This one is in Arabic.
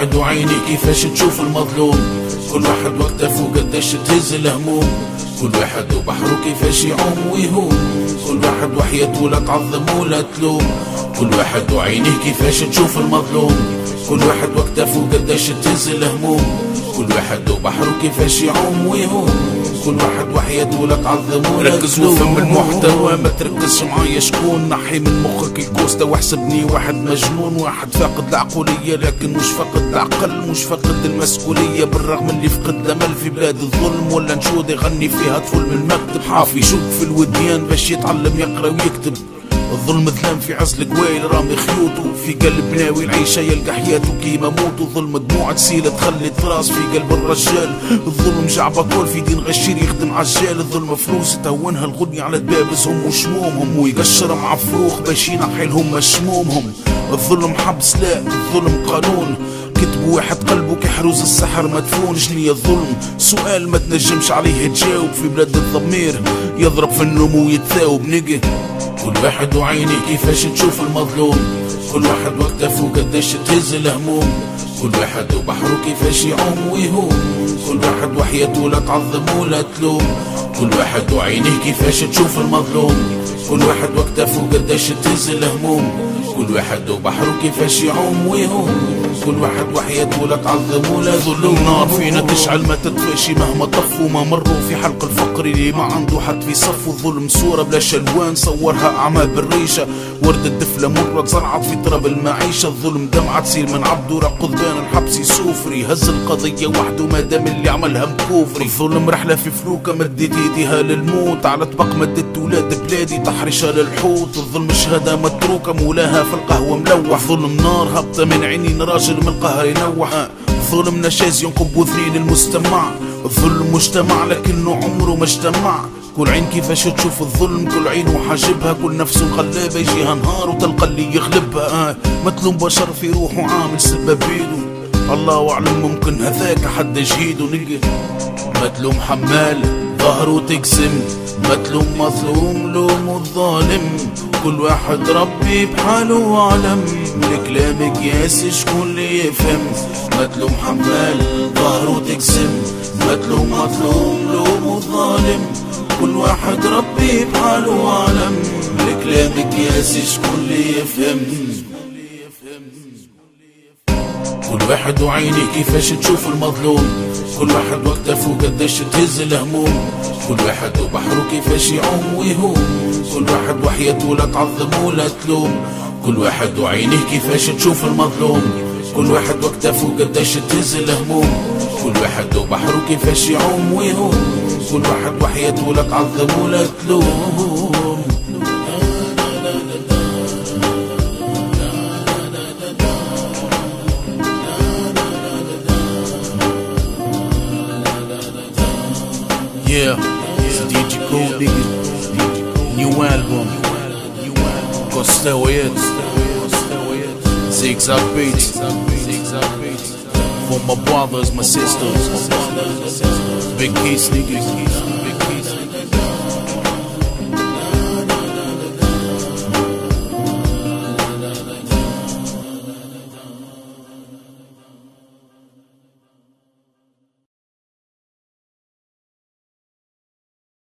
واحد وعيني كيفاش تشوف المظلوم، كل واحد وقته وقداش تهز الهموم، كل واحد وبحره كيفاش يعوم ويهوم، كل واحد وحياته ولا تعظم ولا تلوم، كل واحد وعينيه كيفاش تشوف المظلوم، كل واحد وقته وقداش تهز الهموم، كل واحد وبحره كيفاش يعوم ويهوم، كل واحد وحياته ولا تعظم ولا تلوم. ركز وفهم المحتوى ما تركزش معايا شكون، نحي من مخك الكوستا واحسبني واحد مجنون، واحد فاقد العقلية لكن مش فاقد العقل، مش فاقد المسؤولية بالرغم اللي فقد الامل في بلاد الظلم، ولا نشود يغني فيها طفل من المكتب حافي يشوف في الوديان باش يتعلم يقرا ويكتب. الظلم ظلام في عزل قويل رامي خيوطه في قلب ناوي العيشة يلقى حياته كيما موته، ظلم دموع تسيل تخلي تراس في قلب الرجال، الظلم جعبة كل في دين غشير يخدم عجال، الظلم فلوس تهونها الغني على دبابزهم وشمومهم، ويقشر مع فروخ باش ينحي لهم مشمومهم. الظلم حبس لا الظلم قانون، كتب واحد قلبه كحروز السحر مدفون. شنيا الظلم؟ سؤال ما تنجمش عليه تجاوب، في بلاد الضمير يضرب في النمو ويتثاوب نقه. كل واحد وعيني كيفاش تشوف المظلوم، كل واحد وقته وقداش تهز الهموم، كل واحد وبحره كيفاش يعوم ويهوم، كل واحد وحياته ولا تعظم ولا تلوم، كل واحد وعينيه كيفاش تشوف المظلوم، كل واحد وقته وقداش تهز الهموم، كل واحد وبحره كيفاش يعوم ويهوم، كل واحد وحياته ولا تعظم ولا ظلوم. نار فينا تشعل ما تطفئش مهما طفوا، ما مروا في حلق الفقر اللي ما عنده حد في صفه. الظلم صورة بلاش الوان صورها اعمى بالريشة، ورد الدفلة مرة زرعت في تراب المعيشة. الظلم دمعة تسيل من عبده راه قضبان الحبس يسوفري، هز القضية وحده ما دام اللي عملها مكوفري. الظلم رحلة في فلوكة مديت ايديها للموت، على طبق مدت ولاد بلادي تحرشها للحوت. الظلم شهادة متروكة مولاها في القهوة ملوح، الظلم نار هبطة من عينين راجل من القهر ينوح. الظلم نشاز ينقب وذنين المستمع، الظلم مجتمع لكنه عمره ما اجتمع. كل عين كيفاش تشوف الظلم، كل عين وحاجبها، كل نفس مقلبة يجيها نهار وتلقى اللي يغلبها. متلوم بشر في روحه عامل سبب بيدو، الله أعلم ممكن هذاك حد جهيده نلقى. متلوم حمال ظهره تقسم، متلوم مظلوم لوم الظالم، كل واحد ربي بحاله وعلم، الكلام قياس شكون اللي يفهم. متلوم حمال ظهره تقسم، متلوم مظلوم لوم الظالم، كل واحد ربي بحاله وعلم، الكلام قياس شكون اللي يفهم. كل واحد وعيني كيفاش تشوف المظلوم، كل واحد وقته وقداش تهز الهموم، كل واحد وبحره كيفاش يعوم ويهوم، كل واحد وحياته ولا تعظم ولا تلوم، كل واحد وعينيه كيفاش تشوف المظلوم، كل واحد وقته وقداش تهز الهموم، كل واحد وبحره كيفاش يعوم ويهوم، كل واحد وحياته ولا تعظم ولا تلوم. Yeah, it's DJ Cool nigga. New album. Costeoiet. Zigzag beats. For my brothers, my sisters. Big Keys nigga.